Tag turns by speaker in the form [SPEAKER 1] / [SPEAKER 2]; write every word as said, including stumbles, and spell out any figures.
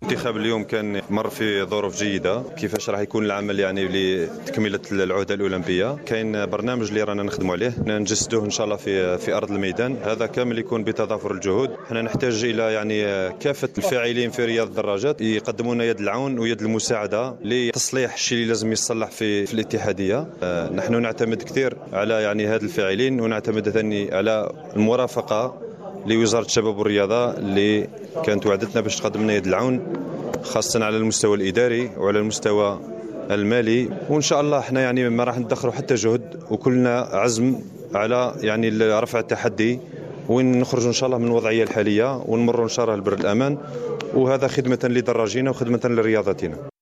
[SPEAKER 1] الانتخاب اليوم كان مر في ظروف جيدة. كيفاش راح يكون العمل يعني لتكملة العهدة الأولمبية؟ كاين برنامج اللي رانا نخدموا عليه نجسدوه إن شاء الله في في أرض الميدان. هذا كامل يكون بتضافر الجهود. احنا نحتاج إلى يعني كافة الفاعلين في رياض الدراجات يقدموا لنا يد العون ويد المساعدة لتصليح الشيء اللي لازم يصلح في في الاتحادية. اه نحن نعتمد كثير على يعني هذا الفاعلين، ونعتمد ثاني على المرافقة لوزارة الشباب والرياضة اللي كانت وعدتنا باش تقدم لنا يد العون، خاصة على المستوى الإداري وعلى المستوى المالي. وإن شاء الله احنا يعني ما راح ندخروا حتى جهد، وكلنا عزم على يعني رفع التحدي وين نخرج إن شاء الله من الوضعية الحالية ونمروا إن شاء الله لبر الأمان، وهذا خدمة لدراجينا وخدمة لرياضتنا.